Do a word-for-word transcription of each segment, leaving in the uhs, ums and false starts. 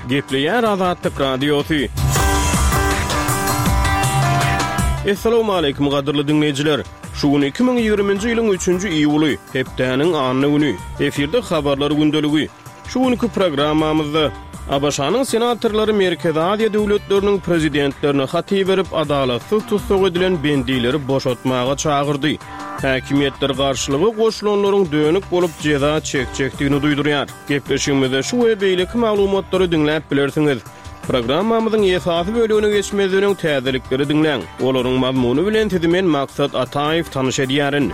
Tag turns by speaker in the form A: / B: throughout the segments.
A: Gepleýär Azatlyk Radiosu. Assalamu alaykum gadyrly dinleýijiler. Şu gün iki bin ýygrimiňji ýylyň üçünji iýuly, hepdäniň anyny güni. Eferde habarlar gündeligi. Şu günkü programmamyzda A B Ş'nyň senatorlary Merkezi Aziýa döwletleriniň prezidentlerine haty berip adalatsyz tutsak edilen bendileri boşaltmaga çağırdy. Häkimetler garşylygy goşulanlaryň dönük bolup jeza çekjekdigini duýdurýar. Gepleşigimizde şu we beýleki maglumatlary dinläp bilersiňiz. Programmamyzyň esasy bölügine geçmezden täzelikleri dinleň. Olaryň mazmuny bilen tizimen maksat Ataýew tanyş edýärin.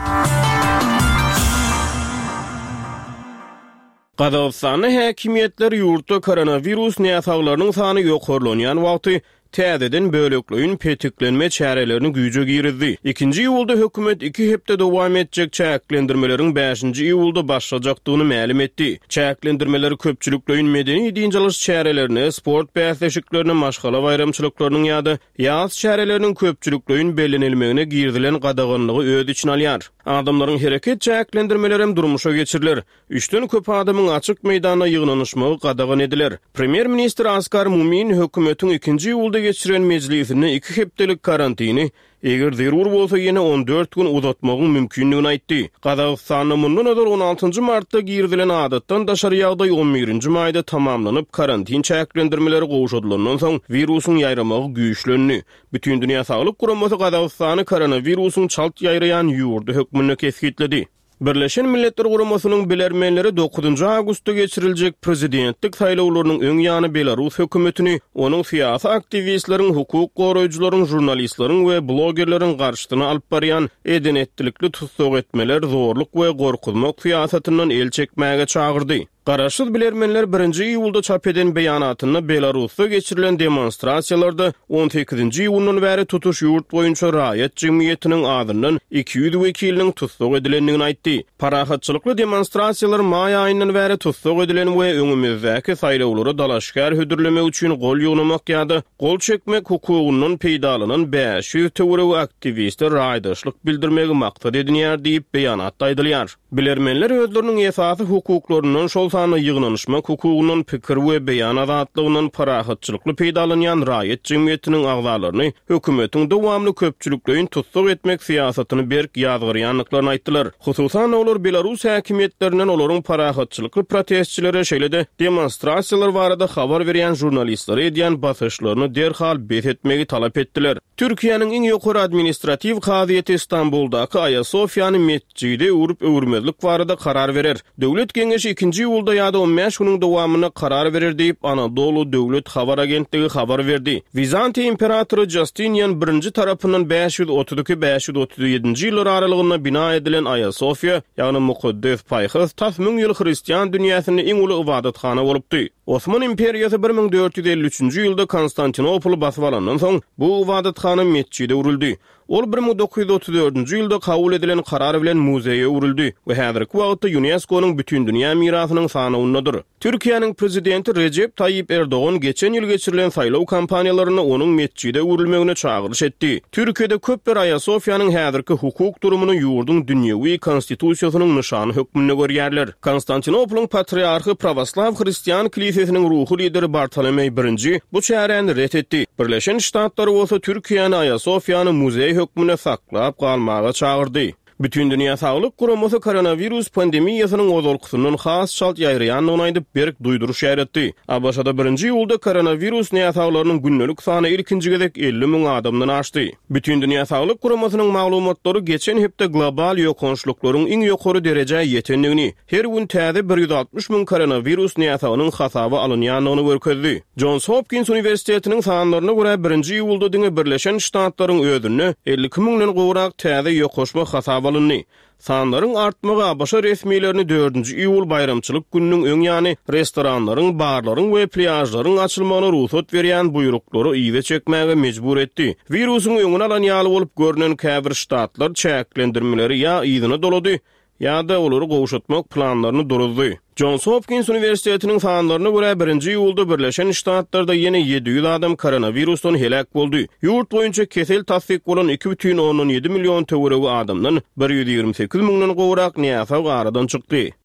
A: Qazaqstanyň häkimetleri ýurtda koronavirus näsaglarynyň sany ýokarlanýan wagty täzeden bölekliğin petiklenme çärelerini güýje girdi. ikinji ýylda hökümet iki hepde dowam etjek çäklendirmeleriň beşinji ýylda başlajakdygyny ma'lum etdi. Çäklendirmeler köpçülikliğin medeni diňjaliş çärelerini, sport bäsleşiklerini, maşgala bayramçylyklarynyň ýa-da ýaz çärelerini köpçülikliğin bellenilmegine girdilen gadagynlygy öz içine alýar. Adamlaryň hereket çäklendirmeleri durmuşa geçiriler. Üçden köp adamyň açyk meýdana ýygnanyşmagy gadagan ediler. Premier minister Askar Mumin hökümetiň ikinji ýylda geçiren meclisini iki hepdelik karantini eger zerur bolsa ýene on dört gün uzatmagyň mümkinligini aýtdy. Qazaqstanyň mundan öňe on altyncy martda girdilen adatdan daşary ýagdaý on birinji maýda tamamlanyp karantin çäklendirmeleri gowşadylandan soň wirusyň ýaýramagy güýçlendi. Bütün dünýä saglyk guramasy Qazaqstany koronawirusyň çalt ýaýrayan ýurdu hökmüne kesgitledi. Birleşen Milletler Guramasynyň bilermenleri dokuzunji awgustda geçiriljek prezidentlik saýlawlarynyň öň ýany Belarus hökümetini, onuň syýasy aktivistleriň, hukuk goraýjylaryň, jurnalistleriň we blogerleriň garşysyna alyp barýan edenetlikli tutsak etmeler, zorluk we gorkuzmak syýasatynyň el çekmäge çağırdy. Garaşsyz bilermenler birinji ýylda çap eden beýanatyny Belarusda geçirilen demonstrasiýalarda on sekizinji ýylyň bäri tutuş ýurt boýunça raýat jemgyýetiniň adyndan iki ýüz wekiliniň tutsak edilendigini aýtdy. Parahatçylykly demonstrasiýalar maý aýyndan bäri tutsak edilen we öňümizdäki saýlawlary dalaşgar hödürlemek üçin gol ýognamak ýa-da gol çekmek hukugynyň peýdalanan beş ýüz töwereg aktivistler raýdaşlyk bildirmegi maksat edinýär diýip beýanatda aýdylýar. Bilermenler özleriniň esasy hukuklarynyň şol sany ýygnanyşmak hukugynyň pikir we beýan azatlygynyň parahatçylykly peýdalanýan raýat jemgyýetiniň agzalaryny hökümetiň dowamly köpçülikliğin tutsak etmek syýasatyny berk ýazgyrýanlyklaryny aýtdylar. Hususan olar Belarus häkimetlerinden olaryň parahatçylykly protestçilere şeýle-de demonstrasiýalar barada habar berýän jurnalistlere edýän basyşlaryny derhal bet etmegi talap etdiler. Türkiýanyň iň ýokary administrativ hazyýeti Istanbuldaky Aýa Sofiýany mesjidi urup öwürmezlik barada karar berer. Döwlet Geňeşi ikinji ýylda ýa-da on beş güniň dowamyna karar berer diýip Anadolu Döwlet Habar Agentligi habar berdi. Bizantiýa imperatory Justinian birinji tarapyndan beş ýüz otuz iki beş ýüz otuz ýedinji ýyllar aralygyna bina edilen Aýa Sofiýa, ýagny mukaddes paýhys tasmyň ýyl Hristiýan dünýäsinde iň uly ibadatxana bolupdy. Osman imperiýasy bir ming dört ýüz elli üçinji ýylda Konstantinopol basyp alandan soň bu ibadatxana mesjide urildi. Ol bir ming dokuz ýüz otuz dördünji ýylda kabul edilen karar bilen muzeýe urildi we häzirki wagtda UNESCO-nyň bütün dünýä mirasynyň sanawynadyr. Türkiýanyň prezidenti Recep Tayyip Erdoğan geçen ýyl geçirilen saýlaw kampaniýalaryny onuň mesjide urilmegine çağırış etdi. Türkiýede köp bir Aýa Sofiýanyň häzirki hukuk durumunu ýurdun dünýäwi konstitusiýasynyň nyşany hökmünde görýärler. Konstantinopoluň patriarhy Pravoslav Hristiýan kilisesiniň ruhy lideri Bartolomej birinji bu çäreni ret etdi. Birleşen Ştatlar bolsa Türkiýany Aýa Sofiýany muzeýe hökmüne saklap galmaga çağırdy. Bütün dünýä saglyk guramasy koronavirus pandemiýasynyň ozalkysynyň has şalt ýaýraýanyny aýdyp berk duýduruş ýaratdy. A B Ş'da birinji ýylda koronavirus näsaglarynyň günnelik sany ilkinji gezek elli miň adamdan aşdy. Bütün dünýä saglyk guramasynyň maglumatlary geçen hepde global ýokançlyklaryň iň ýokary derejä ýetenligini, her gün täze bir ýüz altmış miň koronavirus näsagynyň hasaby alynýanyny görkezdi. Johns Hopkins Universitetiniň sanlaryna görä birinji ýylda diňe Birleşen Ştatlaryň özüne elli iki miňden gowrak täze ýokaşma hasaby alındy. Sanlaryň artmagy A B Ş resmiýetlerini dördünji iýul bayramçylyk gününiň öň ýany restoranlaryň, barlaryň we pляжlaryň açylmagyna ruhsat berýän buýruklary ýygy çekmäge mejbur etdi. Wirusyň öňüne alan ýaly bolup görünen käbir ştatlar çäklendirmeleri ýa ýygyny dolady, ýa-da olary gowşatmak planlaryny duruzdy. Johns Hopkins Universitetiniň sanlaryna görä birinji ýylda Birleşen Ştatlarda ýene ýedi ýüz adam koronavirusdan helak boldy. Ýurt boýunça kesel tasdik bolan iki бүтүn onuň ýedi million töweregi adamdan bir ýüz ýigirmi sekiz miňden gowrak näsag aradan çykdy.